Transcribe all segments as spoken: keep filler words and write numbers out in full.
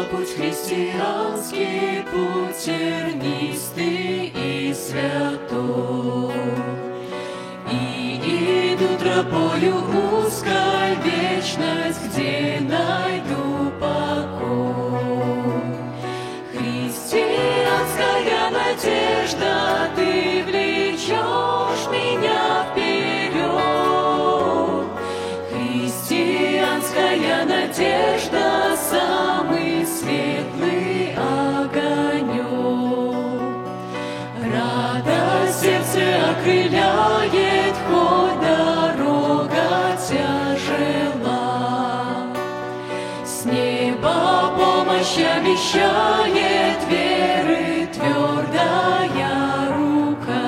путь христианский, путь тернистый и святой. И иду тропою узкой, вечность, где найду покой. Христианская надежда, ты влечешь меня вперед. Христианская надежда, самый светлый огонек. Радость сердце окрыляет, хоть дорога тяжела. С неба помощь обещает, веры твердая рука.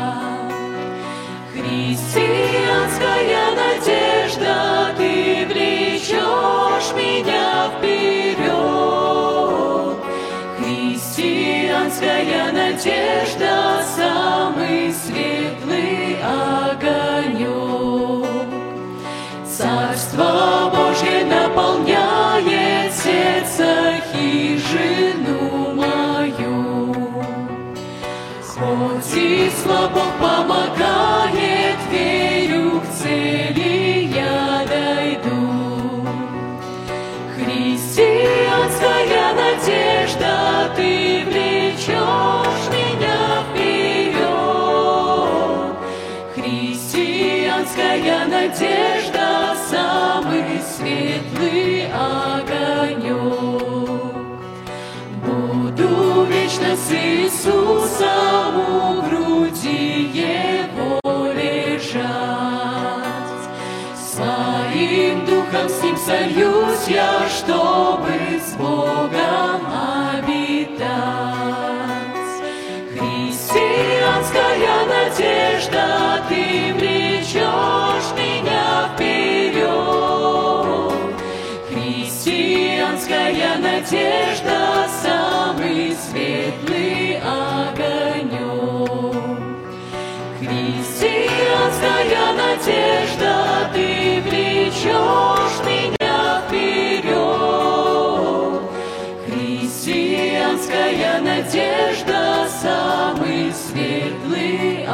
Христианская надежда, ты влечешь меня вперед. Христианская надежда, самый светлый огонек. Царство Божье наполняет сердце, хижину мою. Хоть и слабо помогает, верю, к цели я дойду. Христианская надежда, ты влечешь меня вперед. Христианская надежда, самый светлый огонек. Буду вечно с Иисусом у груди Его лежать. Своим духом с Ним сольюсь я, чтобы с Богом обитать. Христианская надежда, ты влечешь меня вперед. Христианская надежда, самый светлый огонек. Христианская надежда, ты влечешь меня вперед. Христианская надежда, самый светлый